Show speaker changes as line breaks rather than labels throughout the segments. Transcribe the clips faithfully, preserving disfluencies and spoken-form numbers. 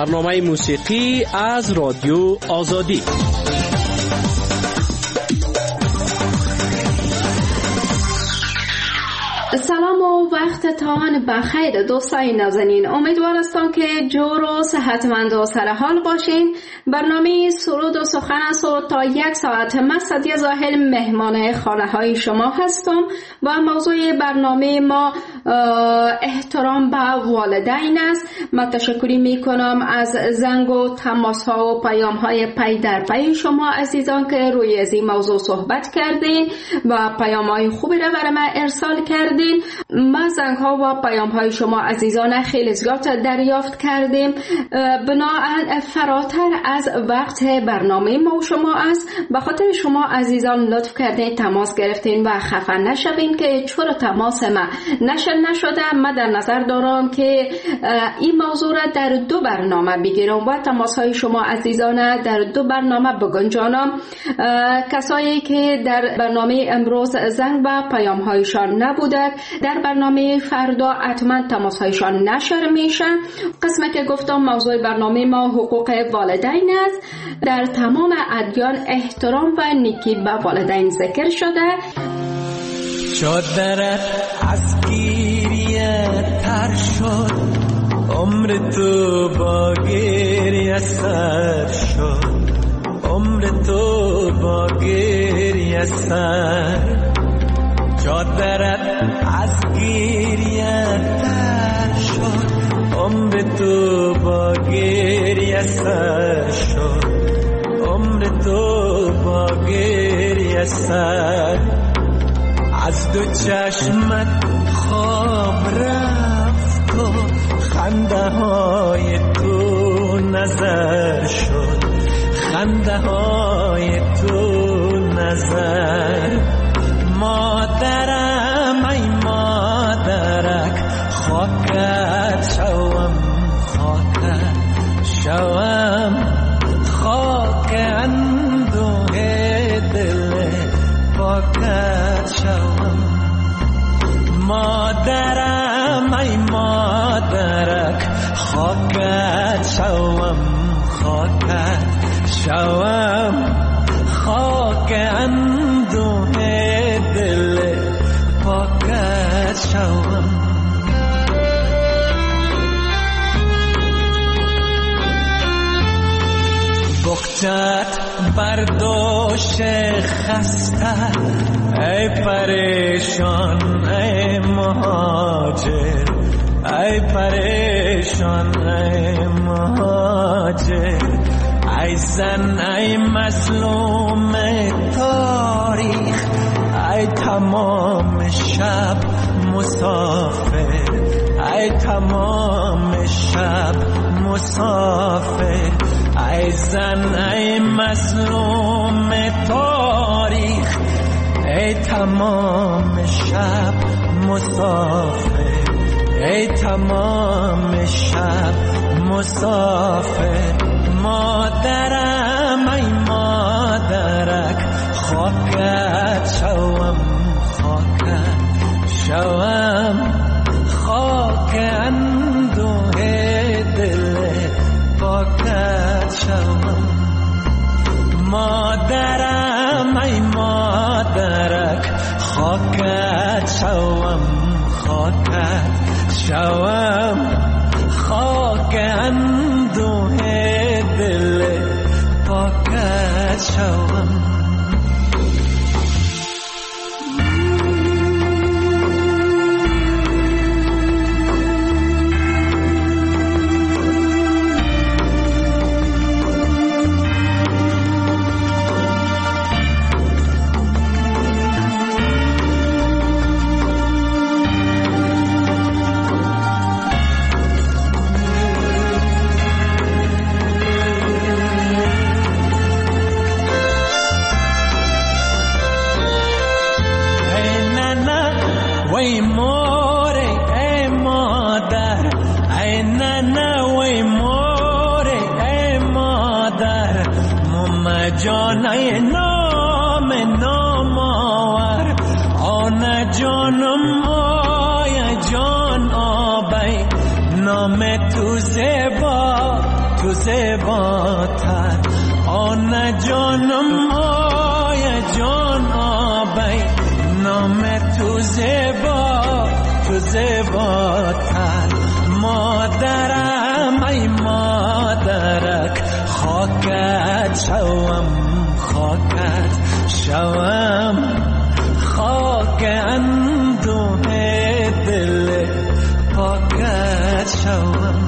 برنامه موسیقی از رادیو آزادی.
سلام و وقتتان بخیر دوستای نازنین. امیدوار هستم که جور و صحتمند و سرحال باشین. برنامه سرود و سخن است و تا یک ساعت من سعدیه ظاهر مهمان خانه های شما هستم و موضوع برنامه ما احترام به والدین است. من تشکری می کنم از زنگ و تماس ها و پیام های پی در پی شما عزیزان که روی از این موضوع صحبت کردین و پیام های خوبی را برای من ارسال کردین. ما زنگ ها و پیام های شما عزیزان خیلی زیاد دریافت کردیم. بنابراین فراتر از وقت برنامه ما و شما است. به خاطر شما عزیزان لطف کردین تماس گرفتین و خفه نشوین که چرا تماس ما نشد نشده. من در نظر دارم که این موضوع را در دو برنامه بگیرم و تماس های شما عزیزان در دو برنامه بگنجانم. کسایی که در برنامه امروز زنگ و پیام هایشان نبوده در برنامه فردا حتما تماس هایشان نشر میشن. قسمت که گفتم موضوع برنامه ما حقوق والدین است. در تمام ادیان احترام و نیکی به والدین ذکر شده.
چادرت از گریه تر شد، عمر تو با گریه سر شد، عمر تو با گریه سر. چادرت از گریه تر شد، عمر تو با گریه سر شد، عمر تو با گریه سر. از دو چشمت خواب رفت و خنده های تو نظر شد، خنده های تو نظر. مادرم ای مادرک خاکت شوم، خاکت شوم، خاک اندوه دل پاکت شوم. مادرم ای مادرک خاکت شوم، خاکت شوم، خاک اندوه دل پاکت شوم. بختت برداشت خسته ای پریشان ای مهاجر، ای پریشان ای مهاجر. ای زن ای مظلوم تاریخ، ای تمام شب مسافر، ای تمام شب مسافر. ای زن ای مظلوم تاریخ، ای تمام شب مسافر، ای تمام شب مسافر. مادرم ای مادرک خاکت شوم، خاکت شوم، خاک اندوه دل پاکت شوم. مادرم ای مادرک خاکت شوم، خاکت شوم، خاک اندوه دل پاکت شوم. جان ای نام نام آور، آن جانم آی جان آبی. نام تو زیبا، تو زیباتر آن جانم آی جان آبی نام تو زیبا تو زیباتر مادرم ای مادرک خاکت شوم خاکت شوم خاک اندوه دل پاکت شوم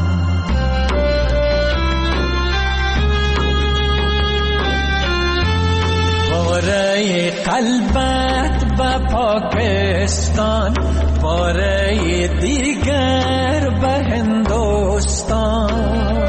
پاره قلبت به پاکستان پاره دیگر به هندوستان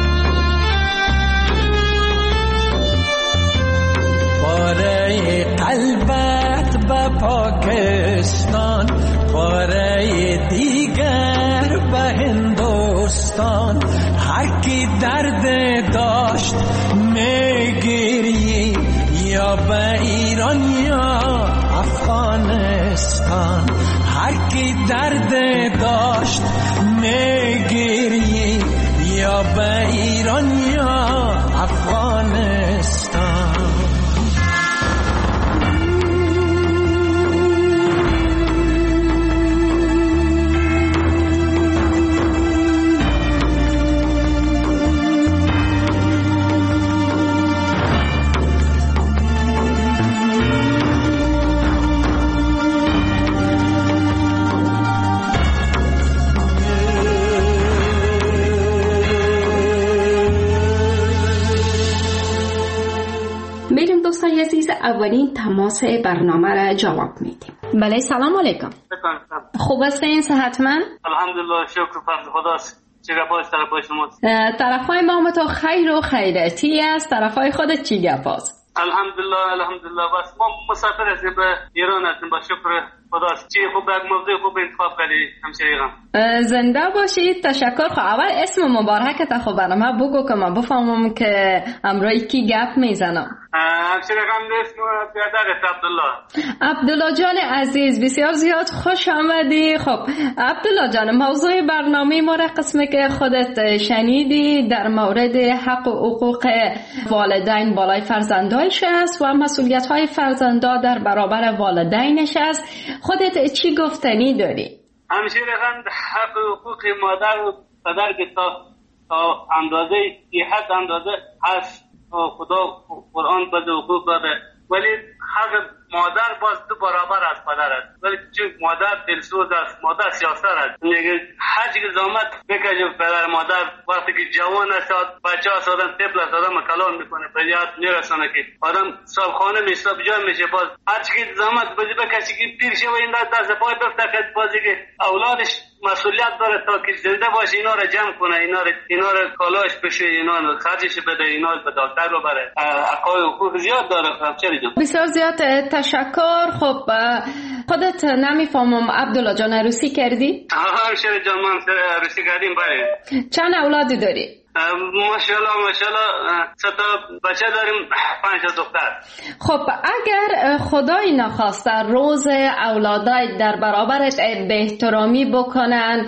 پاره قلبت به پاکستان پاره دیگر به هندوستان هر کی درد داشت میگیری یا به ایران یا افغانستان هر کی درد داشت میگیری یا به ایران یا افغانستان
دوستان عزیز اولین تماس برنامه را جواب میدیم. بله سلام علیکم. خوب هستین صحتمند؟
الحمدلله شکر فضل خداست. چه گپاست طرفای شماست؟
طرفای ما تو خیر و خیرتی است. طرفای خودت چی گپاست؟
الحمدلله الحمدلله بس ما مسافر هستیم به ایران هستیم با شکر خداست. چی خوب یک موضوع خوب انتخاب کردی همشریقم.
زنده باشید. تشکر. خب اول اسم مبارکت خب برام بگو که من بفهمم که امروز کی گپ میزنم.
همشریقم اسم بیادر عبدالله.
عبدالله جان عزیز بسیار زیاد خوش آمدی. خب عبدالله جان موضوع برنامه ما را قسمی که خودت شنیدی در مورد حق و حقوق والدین بالای فرزندانش است و مسئولیت های فرزندا در برابر والدینش است. خودت چی گفتنی داری؟
همشریقم حق و حقوق مادر و پدر که تا اندازه حد اندازه هست خدا قرآن بده حقوق داده ولی حق مادر باز دو برابر از پدر است ولی چون مادر دلسوز است مادر سیاست است میگه هر چیز زحمت بکشه پدر مادر وقتی که جوان است بچه است آدم طفل است آدم کلام میکنه به جهت میرسونه که آدم صاحب خانه میشه بجا میشه باز هر چیز زحمت بده بکشه که پیر شه و این دست پای بفته که بازی که اولادش مسئولیت داره تا که زنده باشه اینا رو جمع کنه اینا رو اینا رو کالاش بشه اینا رو خرجش بده اینا رو به دکتر ببره حقوق حقوق زیاد داره چه جان
بسیار زیاد تشکر. خب خودت نمیفهمم عبدالله جان عروسی کردی؟
ها شر جان من عروسی کردیم بله.
چند اولادی داری؟
ماشاءالله ماشاءالله سه تا بچه داریم پنج تا دختر.
خب اگر خدای نخواسته روز اولادای در برابرت به احترامی بکنن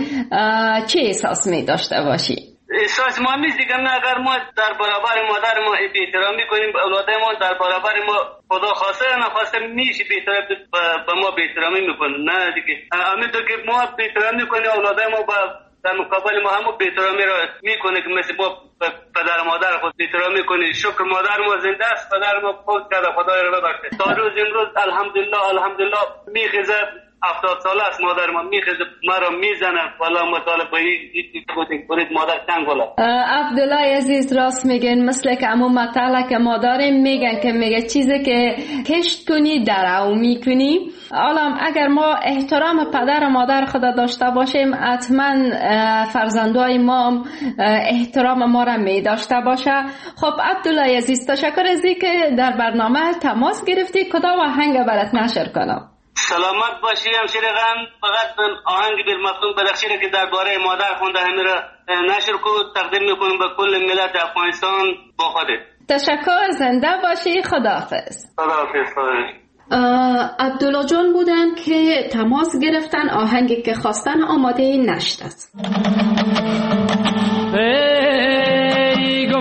چه احساس می داشته باشی؟
احساس ما میز دیگه نه اگر ما در برابر مادر ما بی احترامی کنیم اولادای ما در برابر ما خدا خواسته نخواسته میشه بی احترامی به ما بی احترامی میکنه نه دیگه همین تو که ما بی احترامی کنیم اولادای ما با در مقابل ما همون بی احترامی را میکنه که مثل ما پدر مادر خود بی احترامی کنه. شکر مادر ما زنده است پدر ما فوت کرده خدای رو ببخشه تا روز امروز الحمدلله الحمدلله میخزه هفتاد ساله است مادر ما میخزه مرا میزنه والا مطالب به این بودیم برید مادر چند گله.
عبدالله عزیز راست میگن مثل که امو مطالعه که مادرم میگن که میگه چیزی که کشت کنی درو میکنی. حالا اگر ما احترام پدر و مادر خدا داشته باشیم حتما فرزندای ما احترام ما را می داشته باشه. خب عبدالله عزیز تشکر از اینکه در برنامه تماس گرفتی. کدام آهنگ برات نشر کنم؟
سلامت باشی همشریقم. فقط من آهنگ بیر مفتون بدخشی که درباره مادر خونده همه را نشر کو تقدیم میکنم به کل ملت افغانستان با خودت.
تشکر. زنده باشی. خداحافظ.
خداحافظ.
عبدالله جان بودن که تماس گرفتن آهنگی که خواستن آماده نشد است.
ای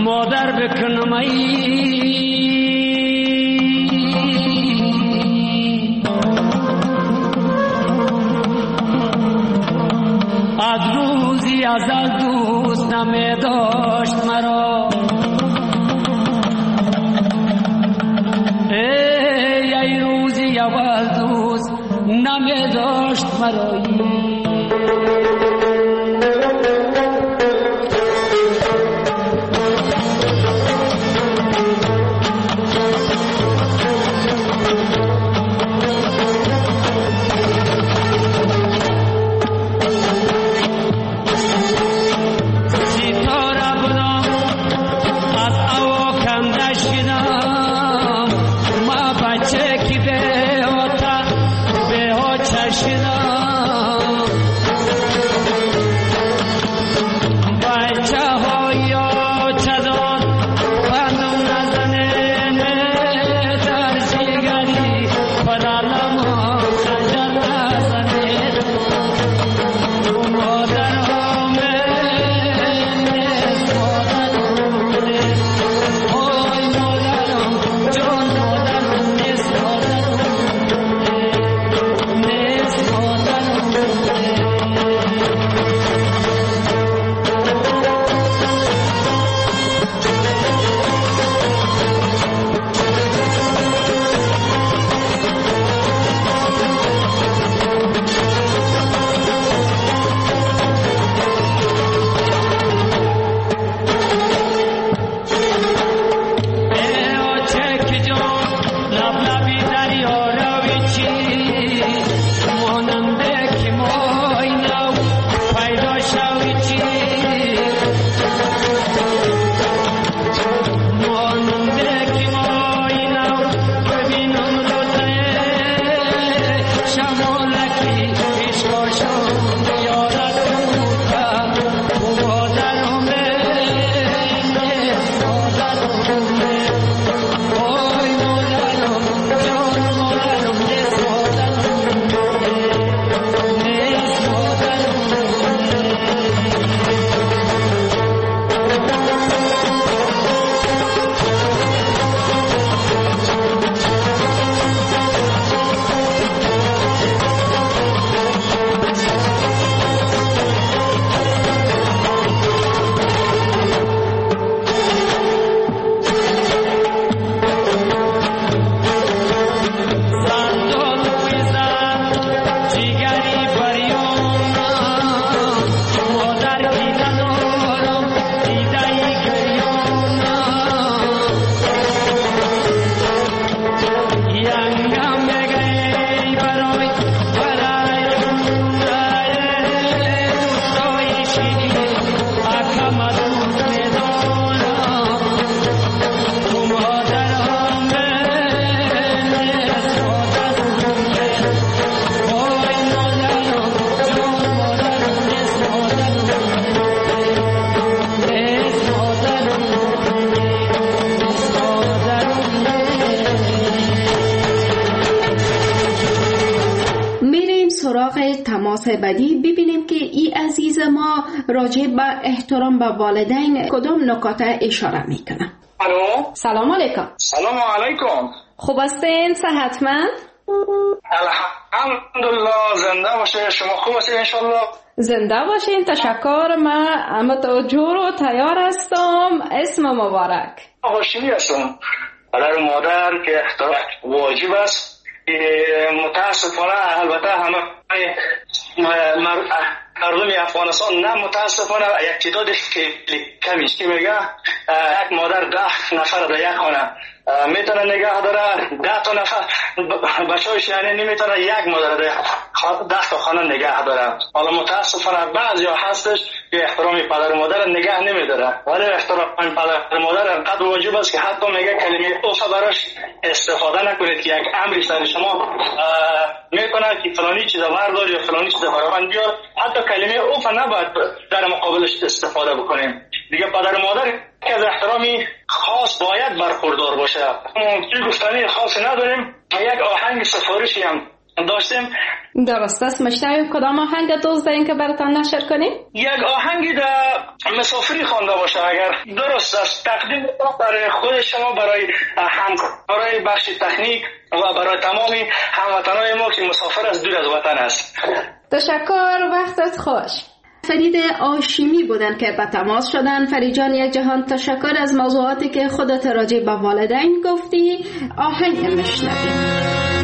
مادر بکنم ای از روزی ازل دوست نمی داشت مرا ای ای روزی اول دوست نمی داشت مرا
تماس بعدی ببینیم که ای عزیز ما راجع به احترام به والدین کدام نکات اشاره میکنه.
الو
سلام علیکم.
سلام علیکم.
خوب هستین؟ صحتمند؟
الحمدلله. زنده باشه. شما خوب هستین انشالله؟
زنده باشین. تشکر. من متوجه و تیار هستم. اسم مبارک.
هاشمی هستم. برای مادر که احترام واجب است. متاسفانه البته همه مردم افغانستان نه متاسفانه یک تعدادش که کمیش که میگه یک مادر ده نفر در یک خانه میتونه نگه داره، ده تا نفر بچه‌هاش یعنی نمیتونه یک مادر ده تا خانه نگه داره. حالا متاسفانه بعضیا هستش که احترام پدر و مادر نگه نمیداره، ولی احترام پدر و مادر انقدر واجب است که حتی میگه کلمه اوف براش استفاده نکنید که یک امری سر شما میکنه که فلانی چیز بردار یا فلانی چیز برابر بیار، حتی کلمه اوف نباید در مقابلش استفاده بکنیم. دیگه پدر و مادر که از احترامی خاص باید برخوردار باشه. ما چیز گفتنی خاصی نداریم. یک آهنگ سفارشی هم داشتیم.
درست است. مشتاق کدام آهنگ دوست دارین که براتان نشر کنیم؟
یک آهنگی در مسافری خوانده باشه اگر درست است. تقدیم برای خود شما، برای همکارای بخش تکنیک و برای تمامی هموطنان ما که مسافر از دور از وطن است.
تشکر، وقتت خوش. فرید آشیمی بودن که به تماس شدن. فرید جان، یک جهان تشکر از موضوعاتی که خودت راجع به والدین گفتی. آهنگ میشنویم.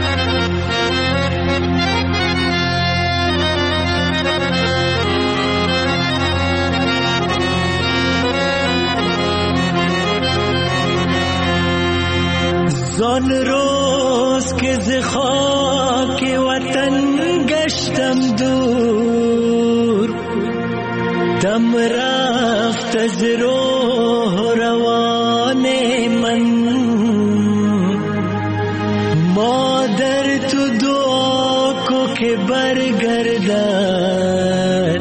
زان روز که ز خاک وطن گشتم دور، دم رفت از روح روان من. مادر تو دعا کو که برگردد،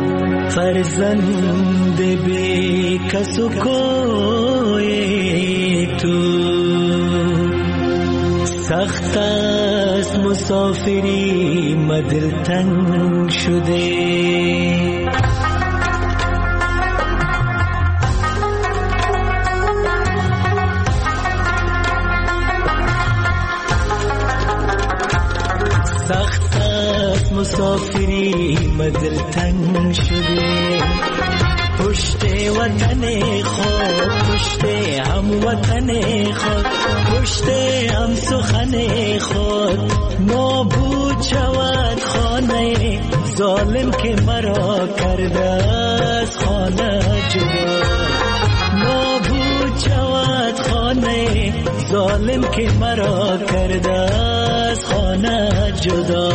فرزند بی کس و کوی تو. سخت است مسافری مدل تنگ شده، سخت است مسافری مدل تنگ شده. پشت وطن خود، پشت هم وطن خود، پشت هم سخن خود. نابود شود خانه ظالم که مرا کرده از خانه جدا. نابود شود خانه ظالم که مرا کرده از خانه جدا.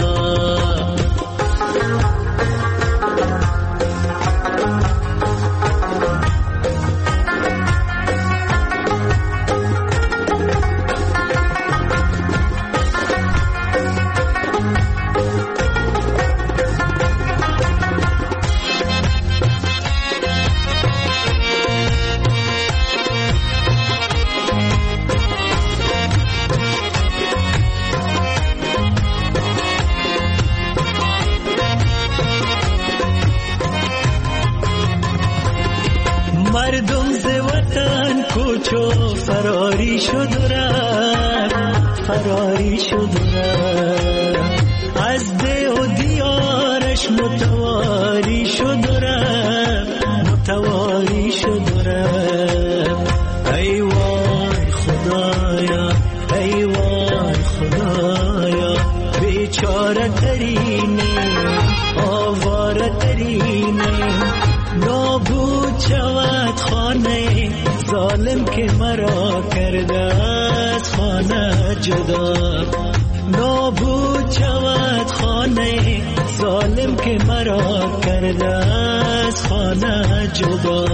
مردم ز وطن کوچو فراری شد و رفت، فراری شد و رفت. از ده و دیارش متواری شد و رفت، متواری شد و رفت. ای وای خدایا، ای وای خدایا، بیچاره ترینیم، آواره ترینیم. نابود شود خانه ظالم که مرا کرده از خانه جدا. نابود شود خانه ظالم که مرا کرده از خانه جدا.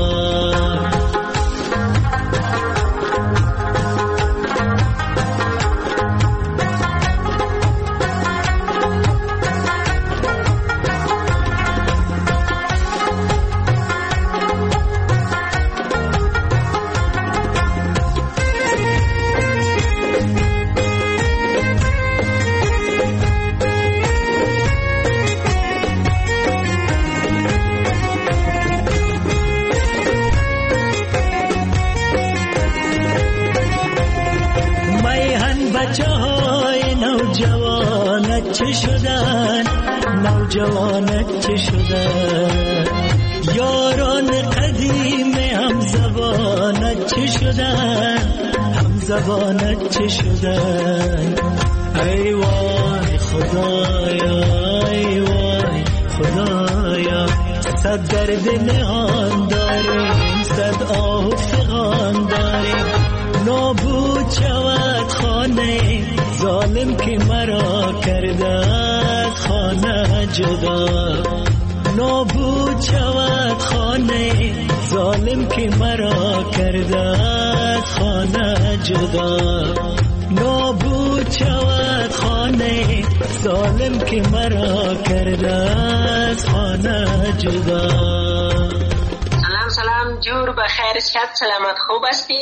بچه های نوجوانت چه شدن، نوجوانت چه شدن. یاران قدیم هم زبانت چه شدن، هم زبانت چه شدن. ای وای خدایا، ای وای خدایا. صد درد نهان داریم، صد آه فغان داریم. نابود شود خانه ظالم که مرا کرده از خانه جدا. نابود شود خانه ظالم که مرا کرده از خانه جدا. نابود شود خانه ظالم که مرا کرده از خانه جدا.
سلام سلام، جور بخیر، شب سلامت، خوب هستی؟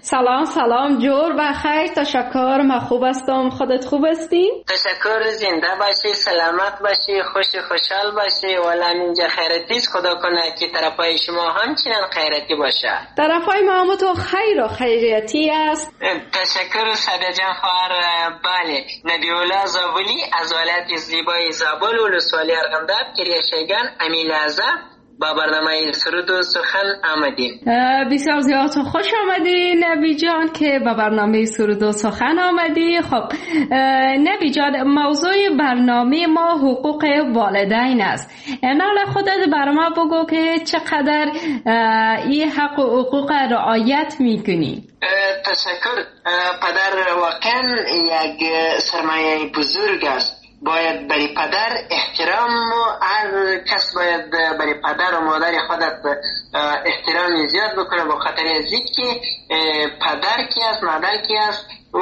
سلام سلام جور بخیر، تشکر، من خوب هستم، خودت خوب هستی؟
تشکر، زنده باشی، سلامت باشی، خوش خوشحال باشی. والا اینجا خیرتیست، خدا کنه که طرفای شما همچنان خیرتی باشه.
طرفای ما هم تو خیر و خیریتی است.
تشکر ساده جان خواهر. بله، نبیولا زابلی از ولایت زیبای زابل ولسوالی ارغنداب کریه شیگان امیل ازا با برنامه سرود و سخن آمدین.
بسیار زیاد خوش آمدین نبی جان که با برنامه سرود و سخن آمدی. خب نبی جان، موضوع برنامه ما حقوق والدین است. نال خودت بر ما بگو که چقدر این حق و حقوق رعایت میکنی.
تشکر. پدر واقعا یک سرمایه بزرگ است. باید برای پدر احترام و هر کس باید برای پدر و مادر خودت احترام زیاد بکنه، به خاطر از اینکه پدر کی است، مادر کی است، او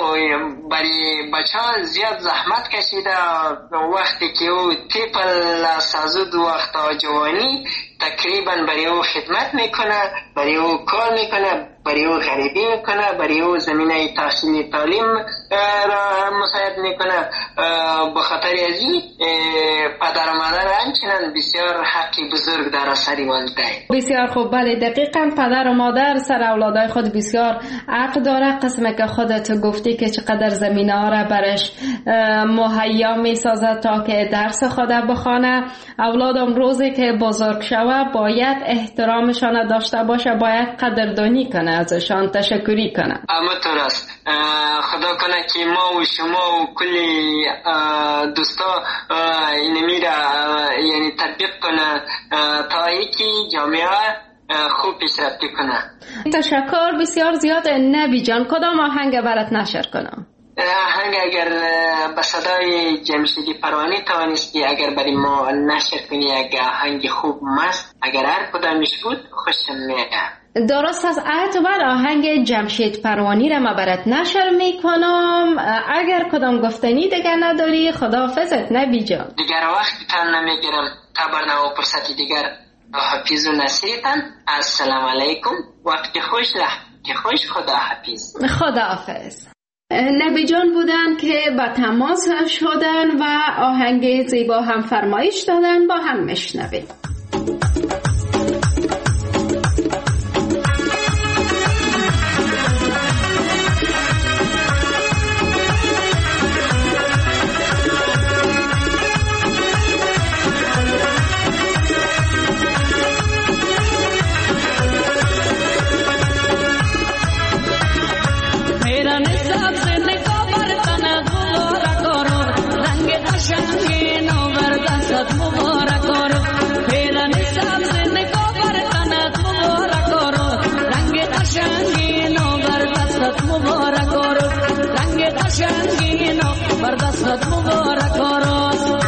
برای بچه ها زیاد زحمت کشیده. وقتی که او طفل سازد وقت جوانی تقریبا برای او خدمت میکنه، برای او کار میکنه، برای او غریبی میکنه، برای او زمینه تحصیل تعلیم را مساعد میکنه. به خاطر از این پدر و مادر همچنان بسیار حقی بزرگ در سر والدین.
بسیار خوب. بله دقیقاً پدر و مادر سر اولادای خود بسیار حق داره. قسمه که خودت گفتی که چقدر زمینه ها را برش مهیا میسازد تا که درس خود بخوانه. اولادم روزی که بزرگ شوه باید احترامشان داشته باشه، باید قدردانی کنه ازشان، تشکری کنه.
اما تو راست. خدا کنه که ما و شما و کلی دوستا اینمی را یعنی تطبیق کنه تا اینکه جامعه خوب پیشرفت کنه.
تشکر بسیار زیاد نبی جان. کدام آهنگ برات نشر کنم؟
آهنگ اگر به صدای جمشیدی پروانی توانستی اگر برای ما نشر کنی، یک آهنگ خوب مست، اگر هر کدامش بود خوشم میاد.
درست است. اعتبار آهنگ جمشید پروانی را ما برات نشر میکنم. اگر کدام گفتنی دیگر نداری خداحافظت نبی جان.
دیگر وقت تان نمیگیرم تا برنامه فرصتی دیگر. حافظ و نصیرتان. السلام علیکم. وقت خوش لحظه خوش. خدا حافظ.
خدا حافظ. نبی جان بودن که با تماس شدن و آهنگ زیبا هم فرمایش دادن، با هم مشنویم.
بردست مبارک آراز.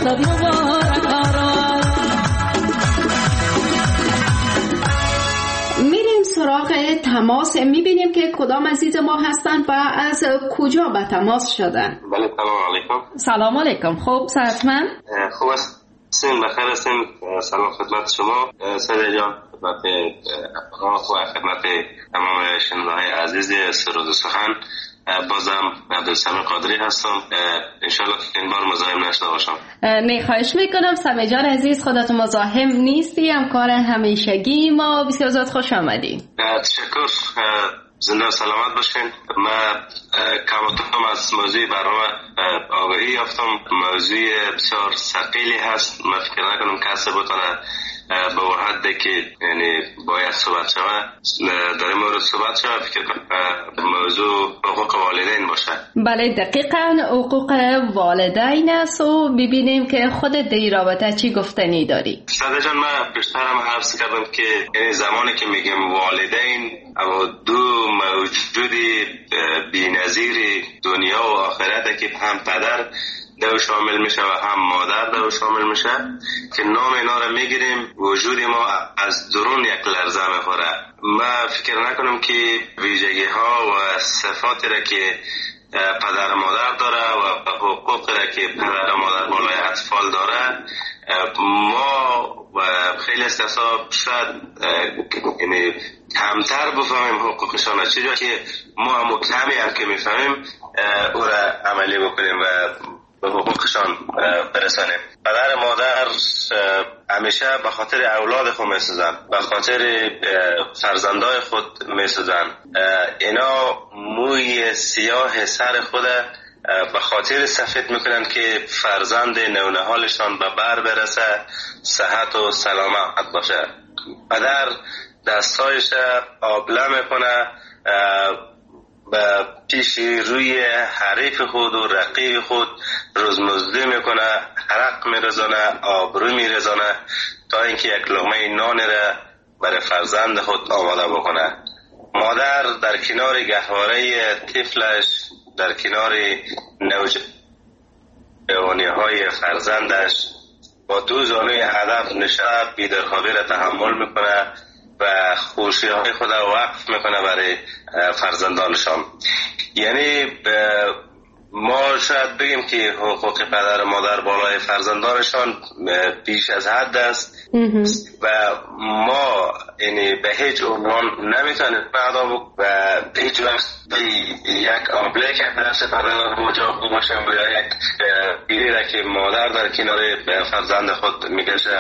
صد مبارک آرا.
میریم سراغ تماس. میبینیم که کدام عزیز ما هستند و از کجا به تماس شدن.
بله سلام علیکم.
سلام علیکم. خوب صحتمند؟
خوب هستیم، بخیر هستیم. سلام خدمت شما سید جان، خدمت آقا و خدمت تمام شنونده‌های عزیز سرود و سخن. بازم عبدالسلام قادری هستم. انشالله که این بار مزاحم نشده باشم.
نه خواهش میکنم. سمی جان عزیز، خودت مزاحم نیستی، همکار همیشگی ما. بسیار زیاد خوش آمدی.
تشکر. زنده و سلامت باشین. من کماتم از موضوع برنامه آگاهی یافتم. موضوع بسیار ثقیلی هست. من فکر نکنم کسی بتونه به اون حدی که یعنی باید صحبت شود در این مورد صحبت شود. فکر موضوع حقوق والدین باشه.
بله دقیقاً حقوق والدین است و ببینیم که خودت در این رابطه چی گفتنی داری.
ساده جان، من پیشترم عرض کردم که یعنی زمانی که میگم والدین اما دو موجودی بی‌نظیر دنیا و آخرت که هم پدر دو شامل میشه و هم مادر دو شامل میشه که نام اینا رو میگیریم وجود ما از درون یک لرزه میخوره. من فکر نکنم که ویژگی ها و صفاتی را که پدر مادر داره و حقوقی را که پدر مادر بالای اطفال داره ما و خیلی استثاب شاید یعنی کمتر بفهمیم حقوقشان، چیزی که ما هم کمی هم که میفهمیم او را عملی بکنیم و به حقوقشان برسانیم. پدر مادر همیشه به خاطر اولاد خود میسوزن، به خاطر فرزندای خود میسوزن. اینا موی سیاه سر خود به خاطر سفید میکنن که فرزند نونهالشان به بر برسه، صحت و سلامت باشه. پدر دستایش آبله میکنه، به پیش روی حریف خود و رقیب خود روزمزدی میکنه، حرق میرزانه، آبرو میرزانه تا اینکه یک لقمه نان را برای فرزند خود آماده بکنه. مادر در کنار گهواره طفلش، در کنار نوجوانی های فرزندش با دو زانوی هدف نشسته بیدرخوابی را تحمل میکنه و خوشی های خود را وقف میکنه برای فرزندانشان. یعنی ما شاید بگیم که حقوق پدر و مادر بالای فرزندانشان بیش از حد است و ما یعنی به هیچ عنوان نمیتونیم ادا بکنیم و هیچ وقت یک آبله که درست پدر مجاب باشم و یک بیری را که مادر در کنار فرزند خود میکشه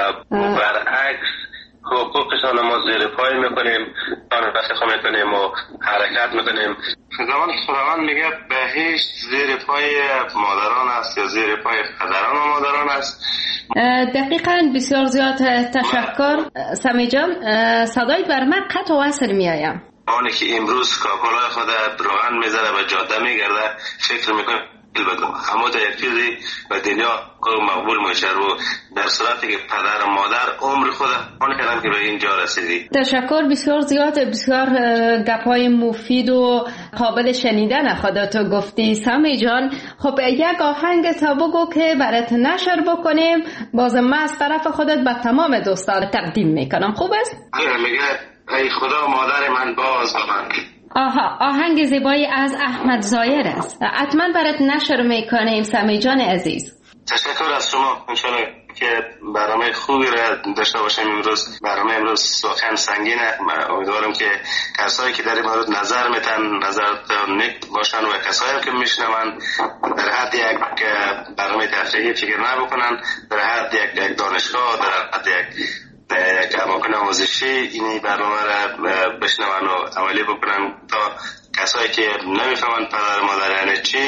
برعکس حقوقشان ما زیر پای میکنیم، رفع میکنیم و حرکت میکنیم. زمان که خداوند میگه به هیچ زیر پای مادران است یا زیر پای پدران و مادران است.
دقیقاً. بسیار زیاد تشکر سمی جان. صدای بر من قطع و وصل میایم.
آنی که امروز کاکلای خود روغن میذاره و جاده میگرده فکر میکنه همه تا یک چیزی و دنیا مقبول میشه و در صورتی که پدر و مادر عمر خود آن کردن که به اینجا رسیدی.
تشکر بسیار زیاد. بسیار گپای مفید و قابل شنیدن خودت گفتی سمی جان. خب یک آهنگ تا بگو که برات نشر بکنیم، بازم من از طرف خودت به تمام دوستان تقدیم میکنم. خوب است؟
میگه ای خدا مادر من باز من.
آها، آهنگ زیبایی از احمد ظاهر است. حتما برات نشر میکنیم سمی جان عزیز.
تشکر از شما. انشالله که برنامه خوبی را داشته باشیم امروز. برنامه امروز واقعا سنگینه. من امیدوارم که کسایی که در این مورد نظر میتن نظر نیک باشن و کسایی که میشنون در حد یک برنامه تفریحی فکر نبکنن، در حد یک دانشگاه، در حد یک یک اماکن آموزشی اینی برنامه را بشنون و عملی بکنن تا کسایی که نمیفهمن پدر مادر یعنی چی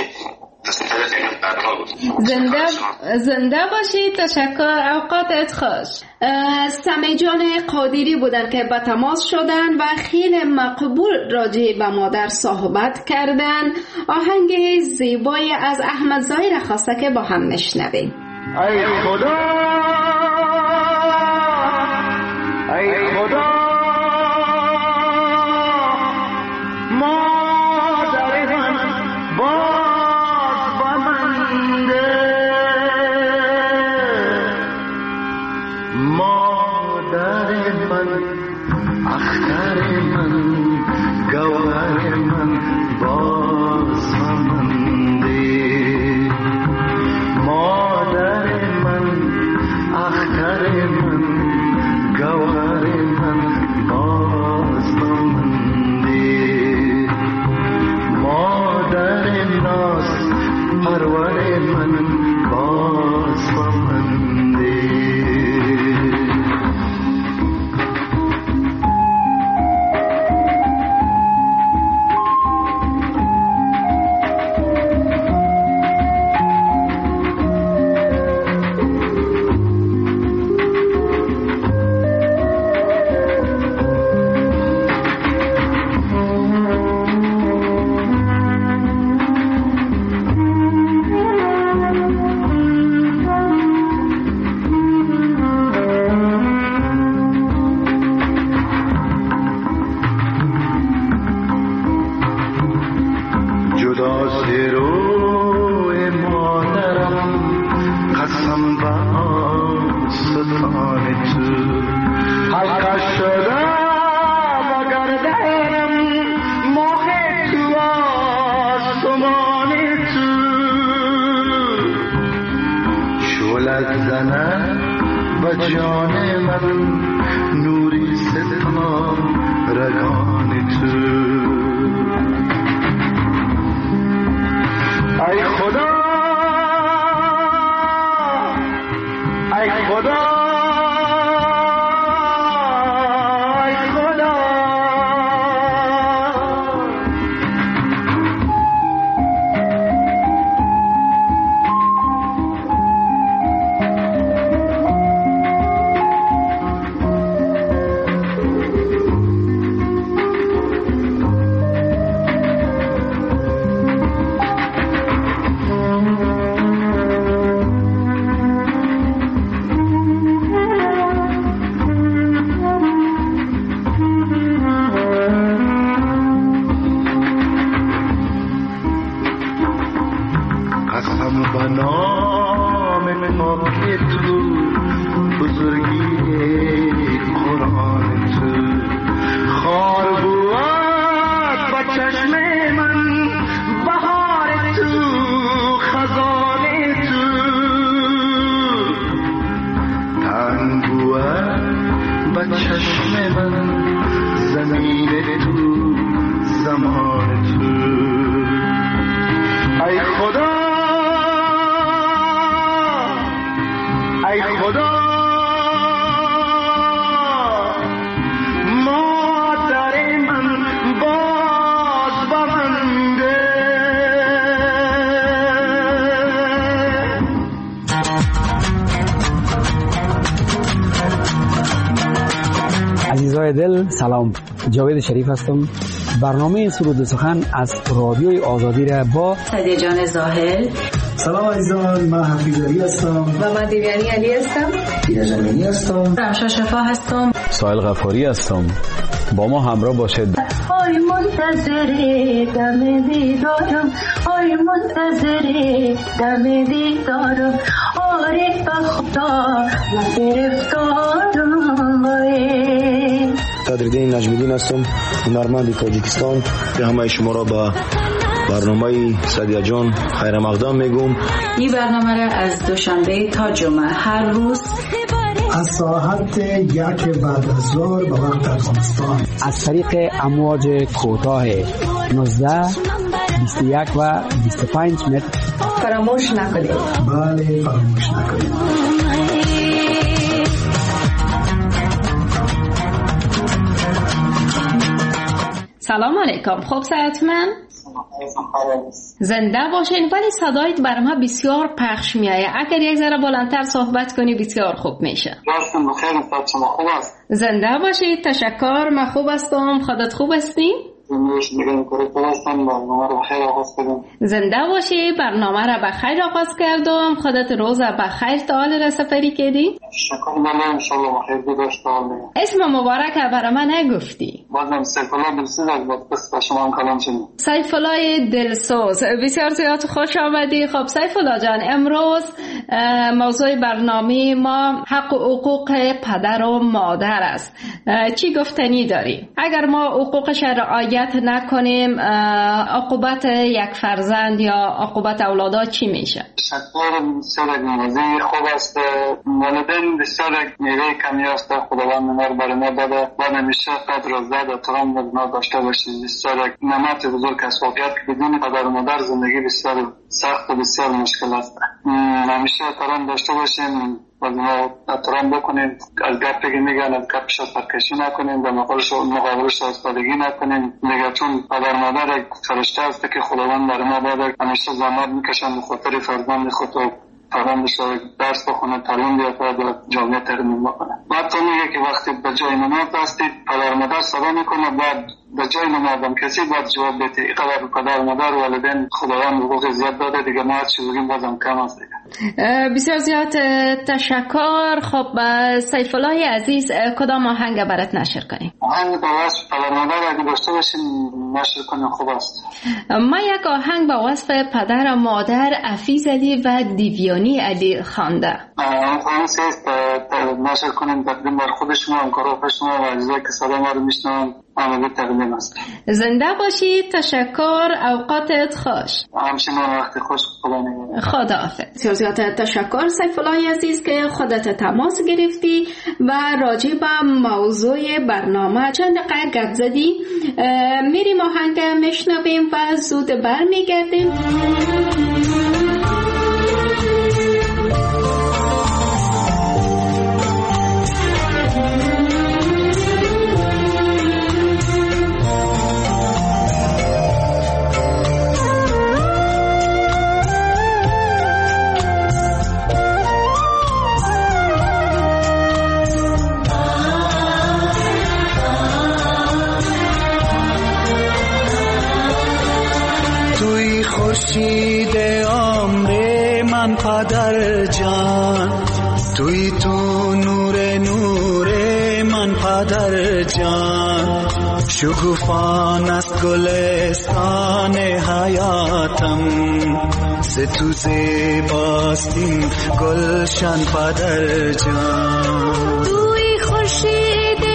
زنده زنده باشید. تشکر. اوقاتت خوش. سمی جان قادری بودن که به تماس شدن و خیلی مقبول راجع به مادر صحبت کردن. آهنگ زیبایی از احمد ظاهر خواسته که با هم نشنویم.
ای خدا ای خدا مادر من باز با من ده
جان من نوری ستا رگان تو ای خدا ای خدا
عزیزای دل سلام، جاوید شریف هستم. برنامه سرود سخن از رادیوی آزادی را با
سعدی جان زاهل.
سلام عزیزان، من حفیظ علی هستم
و من دیویانی علی هستم.
دیده زمینی هستم.
رمشا شفا هستم.
سایل غفاری هستم. با ما همراه باشید.
آی منتظری دم دیدارم، آی منتظری دم دیدارم، آره بخدا نگرفتارم.
صدرالدین نجمیدین هستم، هنرمند تاجیکستان. به همه شما را با برنامه سعدی جان خیر مقدم میگم.
این برنامه را از دوشنبه تا جمعه هر روز
از ساعت یک بعد از ظهر به وقت افغانستان
از طریق امواج کوتاه نوزده، بیست و یک و بیست و پنج متر
فراموش نکنید.
بله فراموش نکنید.
سلام علیکم. خوب صحتمند؟ زنده باشین. ولی صدایت برای ما بسیار پخش میایه. اگر یک ذره بلندتر صحبت کنی بسیار خوب میشه.
راستم بخیر. شما خوب است؟
زنده باشید. تشکر. من خوب هستم. خودت خوب هستی؟ زنده باشی. برنامه را به خیر آغاز کردم. خودت روز به خیر تا حال را سپری کردی؟
شکر من انشالله بخیر گذاشت.
اسم مبارک برای من نگفتی.
بازم سیف الله دلسوز از بس شما هم کلام شدیم.
سیف الله دلسوز، بسیار زیاد خوش آمدی. خب سیف الله جان، امروز موضوع برنامه ما حق و حقوق پدر و مادر است. چی گفتنی داری؟ اگر ما حقوقش رعایت نکنیم عقوبت یک فرزند یا عقوبت اولادا چی میشه؟
شکر بسیار موضوع خوب است. والدین بسیار میوه کمی است. خداوند ما رو برای ما داده و همیشه قدر و زد و احترام ما داشته باشیم. بسیار نعمت بزرگ است. واقعیت که بدون پدر و مادر زندگی بسیار سخت و بسیار مشکل است. همیشه احترام داشته باشیم و ما احترام بکنیم. از گپ که میگن از گپش سرکشی نکنیم و مقابلش ایستادگی نکنیم. دیگه چون پدر مادر یک فرشته است که خداوند برای ما داده، همیشه زحمت میکشن به خاطر فرزند خود و فرزندش درس بخونه، تعلیم بیاره و جامعه ترمیم بکنه. بعد تو میگه که وقتی به جای نماز هستید پدر مادر صدا میکنه، بعد به جای نمازم کسی باید جواب بده. اینقدر پدر مادر والدین خداوند حقوق زیاد داده، دیگه ما چی بگیم بازم کم است.
بسیار زیاد تشکر. خب سیف الله عزیز، کدام آهنگ برات نشر کنیم؟
آهنگ با وصف پدر مادر اگه داشته باشیم نشر کنیم خوب است.
ما یک آهنگ با وصف پدر و مادر حفیظ علی و دیویانی رحمانی علی خوانده.
خانوس است نشر کنم تقدیم بر خود شما، همکاران شما و اجزایی که صدا ما رو میشنون آماده تقدیم است.
زنده باشید. تشکر. اوقاتت خوش.
همچنان وقت خوش. خدا نگهدار.
خداحافظ. زیاد تشکر سیف الله عزیز که خودت تماس گرفتی و راجع به موضوع برنامه چند دقیقه گپ زدی. میریم آهنگ میشنویم و زود برمیگردیم.
خورشید عمر من پدر جان، توی تو نور نور من پدر جان، شکوفان است گلستان حیاتم، ز تو زیباست این گلشن پدر جان.
توی خورشید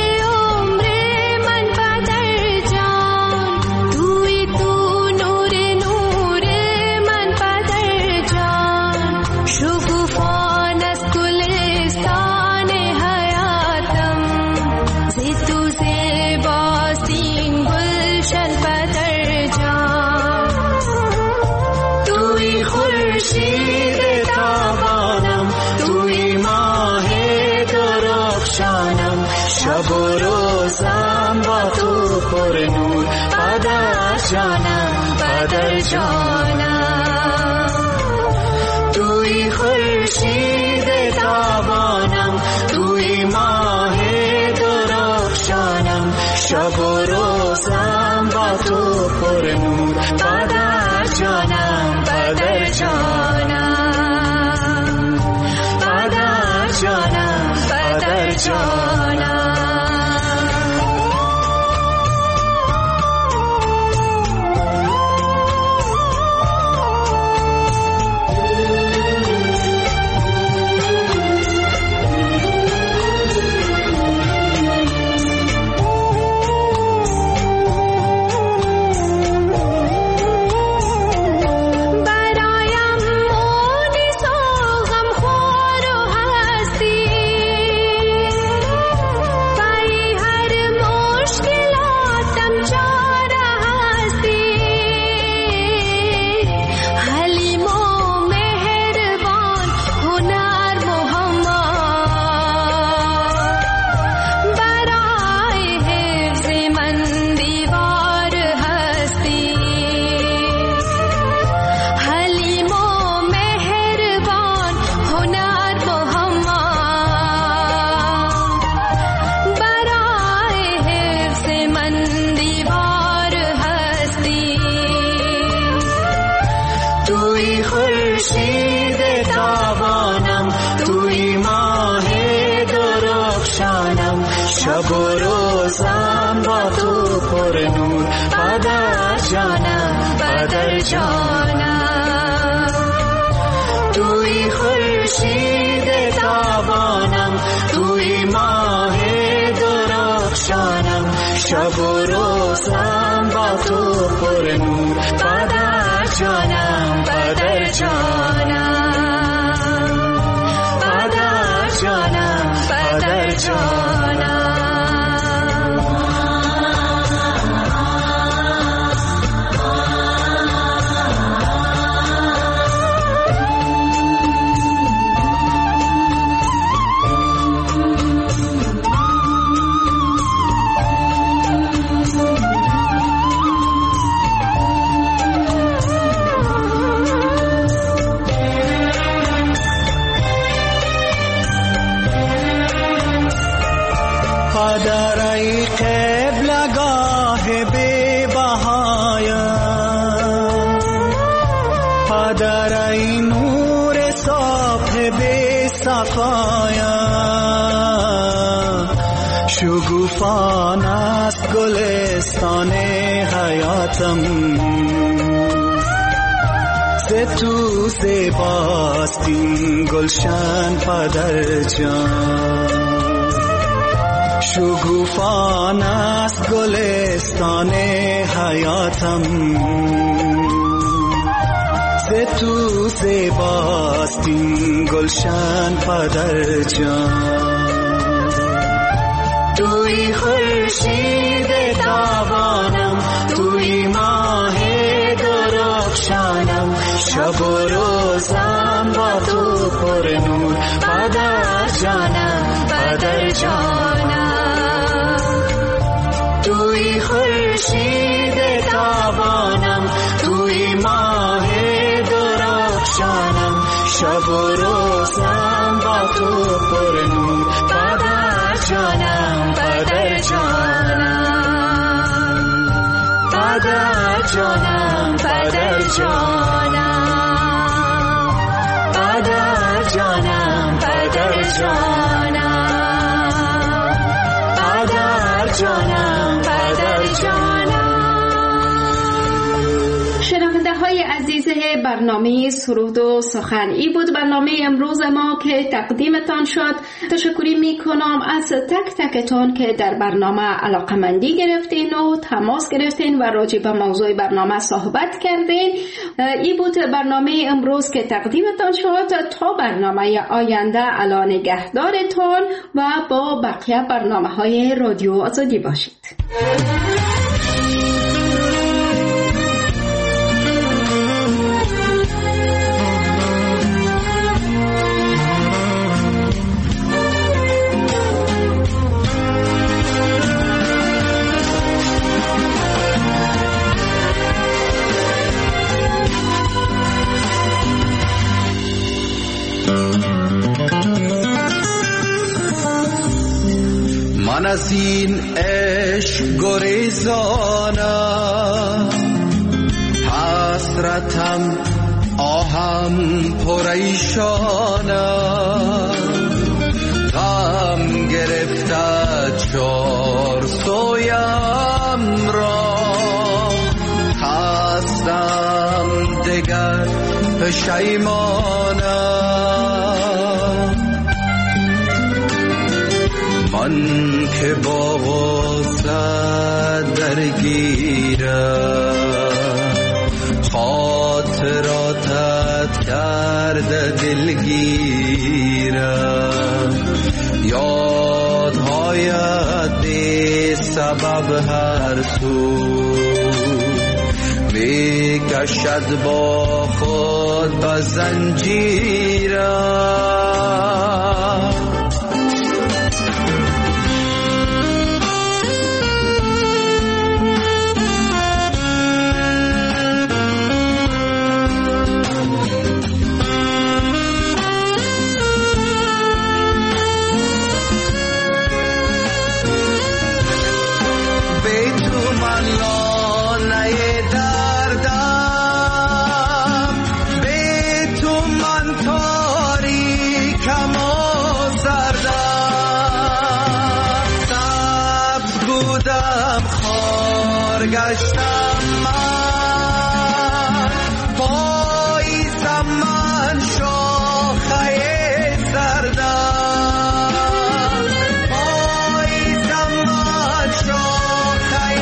شب و روزم با تو پر نور پدر جانم پدر جانم، توی خورشید تابانم توی ماه درخشانم، شب و روزم با تو پر نور پدر جانم پدر جانم پدر جانم پدر جانم. شب و روزم با تو پر نور پدر جانم پدر جانم، توی خورشید تابانم توی ماه درخشانم، شب و روزم با تو پر نور پدر جانم پدر جانم پدر جانم پدر جانم. پدر ای قبلگاه بی بهایم، پدر ای نور صبح بی صفایم، شگوفان است گلستان حیاتم، ز تو زیباستین گلشن پدر جان، شگوفان است گلستان حیاتم، ز تو زیباستین گلشن پدر جان. توی خورشید تابانم، توی ماه درخشانم، شب و روزم با تو پر نور پدر جانم، پدر جانم. توی خورشید تابانم، توی ماه درخشانم، شب و روزم با تو پر نور پدر جانم، پدر جانم، پدر جانم، پدر جانم، پدر جانم، پدر جانم، پدر جانم، پدر جانم.
شنونده های عزیز برنامه سرود و سخن، ای بود برنامه امروز ما که تقدیمتان شد. تشکری می کنم از تک تکتان که در برنامه علاقمندی گرفتین و تماس گرفتین و راجع به موضوع برنامه صحبت کردین. ای بود برنامه امروز که تقدیمتان شد. تا برنامه آینده الا نگهدارتان و با بقیه برنامه های رادیو آزادی باشید.
من از این عشق گریزانم، حسرتم آهم پریشانم، غم گرفته چار سویم را، خستم دگر پشیمانم. من که با غصه درگیرم، خاطراتت کرده دلگیرم، یادهایت بی سبب هر سو می کشد با خود به زنجیرم. گشتم من، پاییزم من شاخه سردم، پاییزم من شاخه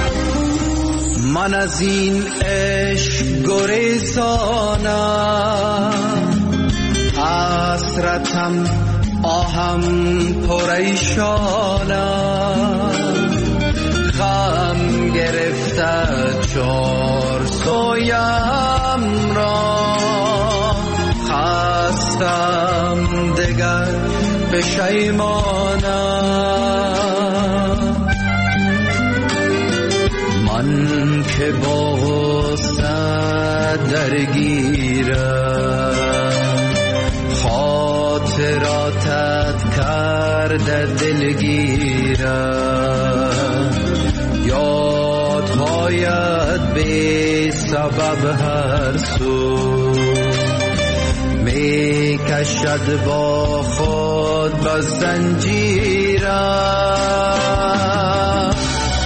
من از این عشق گریزانم،
حسرتم آهم پریشانم، غم گرفته چار سویم را، خستم دگر پشیمانم. من که با غصه درگیرم، خاطراتت کرده دلگیرم، یادهایت بی سبب هر سو می کشد با خود به زنجیرم.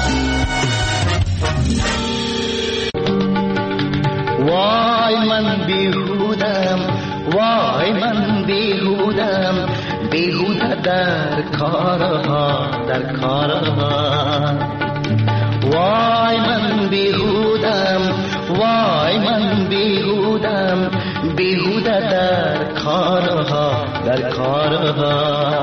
وای من بیهودم، وای من بیهودم، بیهوده در کارها، در کارها. وای من بیهودم، وای من بیهودم، بیهوده در کارها، در کارها.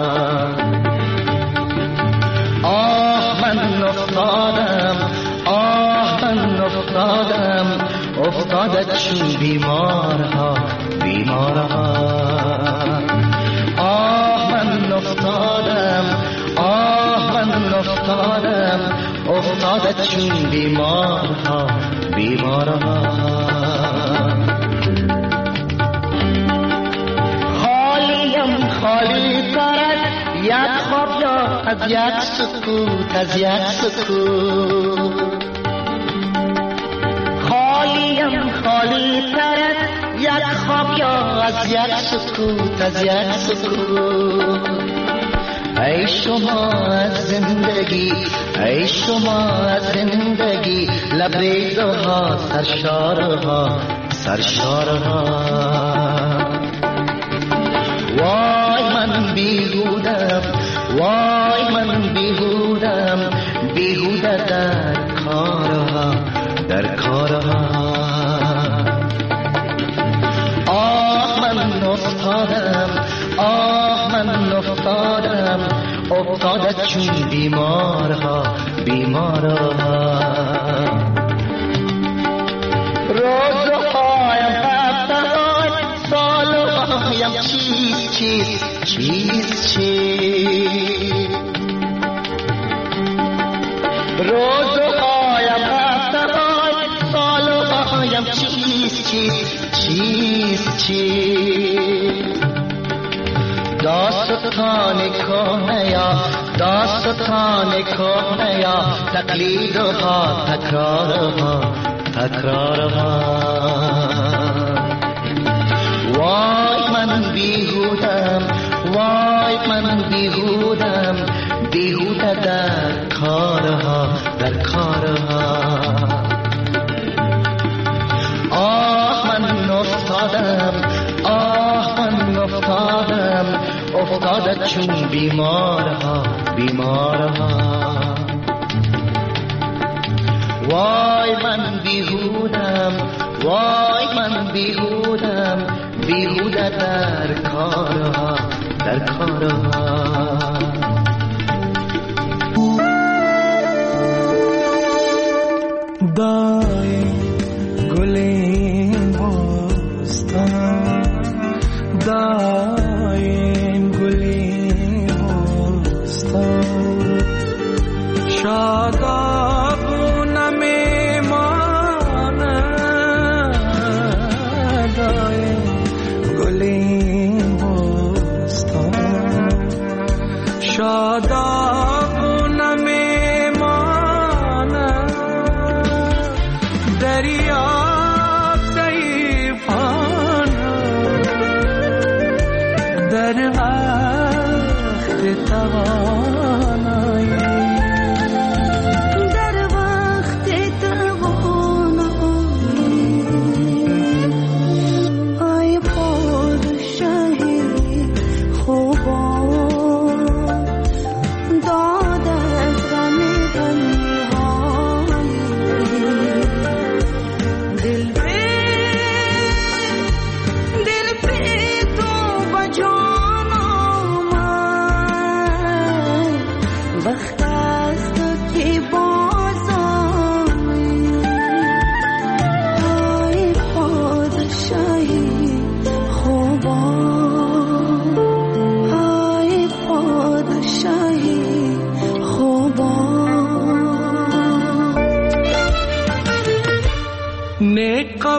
آه من افتادم، آه من افتادم، افتاده چون بیمارها، بیمارها. آه من افتادم، آه من افتادم، افتاده چون بیمارها، بیمارها. خالیم خالی ترد یک خواب یا از یک سکوت، از یک سکوت. خالیم خالی ترد یک خواب یا از یک سکوت، از یک سکوت. ای شما از زندگی، ای شما از زندگی، لبریزها سرشارها، سرشارها. وای من بیهودم، وای من بیهودم، بیهوده در کارها، در کارها. آه من افتادم، آه من افتادم، افتاده چون بیمارها، بیمارها. روزهایم هفته‌های سالهایم چیز چیز چیز چیز. روزهایم هفته‌های سالهایم چیز چیز چیز چیز. داستان کهنه یا داستان کهنه یا تقلیدها، تکرارها، تکرارها. وای من بیهودم، وای من بیهودم، بیهوده در کارها، در کارها. آه من افتادم، آه من افتادم، افتاده چون بیمارها، بیمارها. وای من بیهودم، وای من بیهودم، بیهوده در کارها، در کارها.
دای گلین بستان، دایم گلین بستان، شاداب نمیماند. دایم گلین بستان،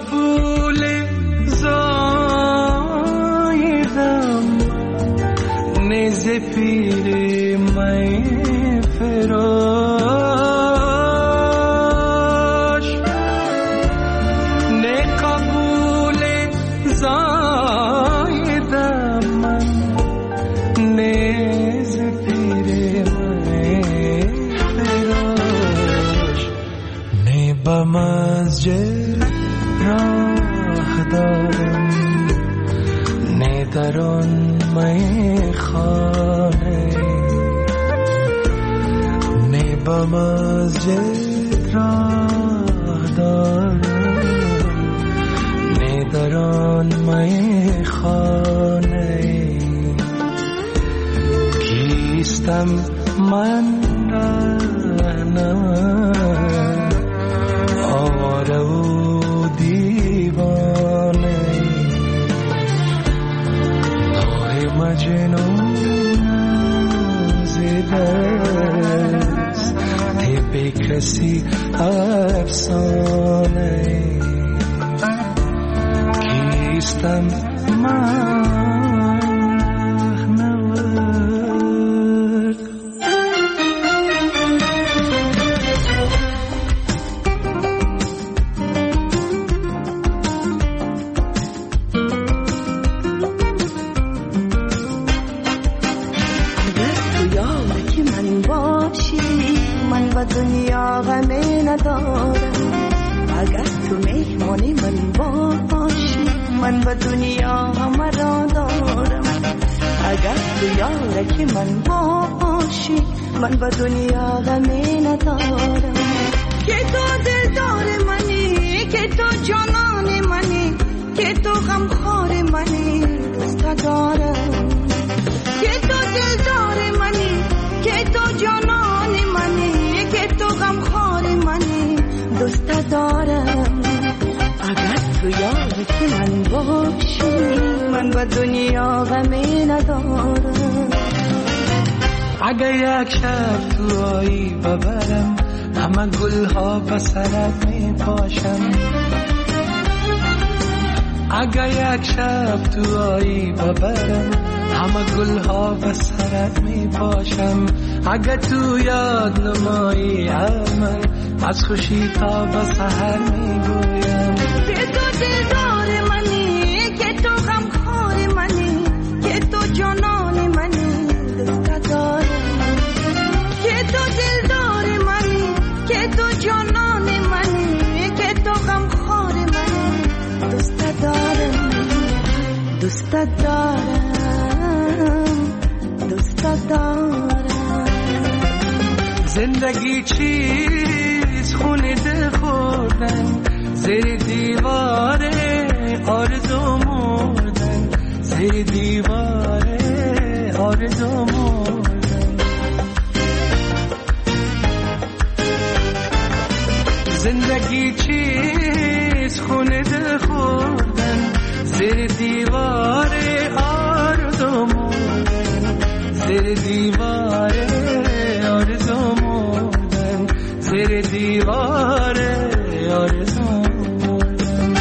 قبول زایدم نیز پیر می فراش نه قبول زایدم من نیز پیر می فراش نه به مسجد راه دارم نه در آن میخانه نه به مسجد راه دارم نه در آن میخانه کیستم من رهنم آواره و دیوانه آه مجنون زدست به کسی افسانه کیستم من
دنیا غمی ندارم اگر تو مهمانی من باشی من به دنیا همه را دارم اگر تو یارکی من باشی من به دنیا غمی ندارم که تو دلدار منی که تو جانان منی که تو غمخوار منی دوست دارم که تو دلدار منی که تو جانان منی که تو غمخوار منی دوست دارم اگر تو یارکی من باشی من به دنیا غمی ندارم
اگر یک شب تو آیی ببرم همه گلها به سرت می پاشم اگر یک شب تو آیی ببرم همه گلها به سرت می پاشم اگر تو یاد نمایی من از خوشی تا به سحر می گویم
که تو دلدار منی که تو غمخوار منی که تو جانان منی دوست دارم که تو دلدار منی که تو جانان منی که تو غمخوار منی دوست دارم دوست دارم دوست دارم
زندگی چیز خونه دل خوردن زیر دیواره آرزو مردن زیر دیواره آرزو مردن زندگی چیز خونه دل خوردن زیر دیواره آرزو مردن زیر دیواره آرزو مردن زیر دیواره آرزو مردن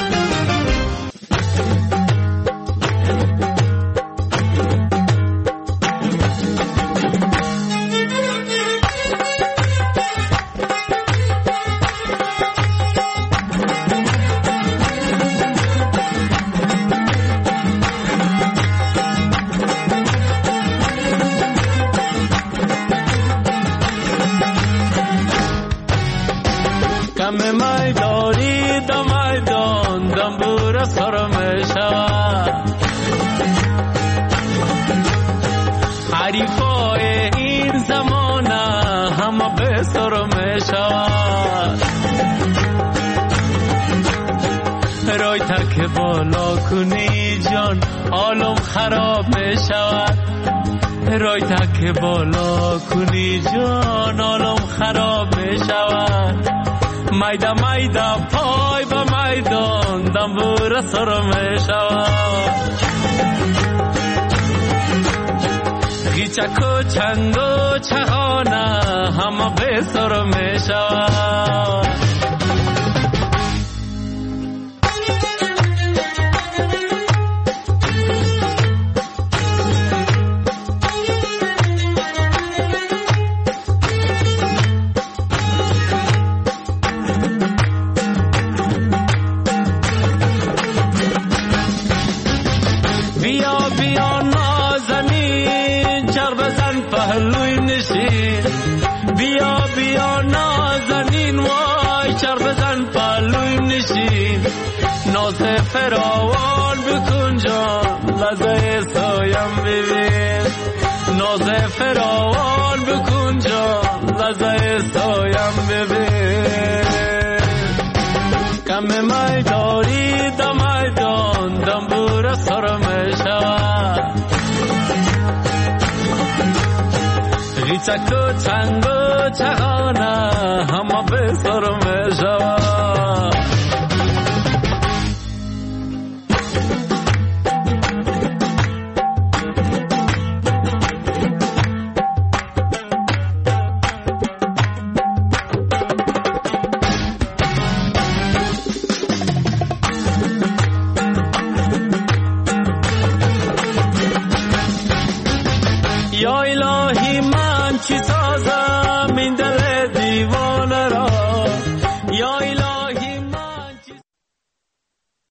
حریفای این زمانه همه به سر می شود رای تک بالا کنی جان عالم خراب می شود رای تک بالا کنی جان عالم خراب می شود میده میده پای به میدان دنبور سر می شود گیچک و چنگ و چهانه همه به سر می شود
بیا بیا نازنین وای چر بزن پلویم نشین ناز فراوان بکن جان لحظه سایم ببین ناز فراوان بکن جان لحظه سایم ببین کم میداری دم میدان دنبور سرم شود ریچک و چنگ و چغانه همه به سرم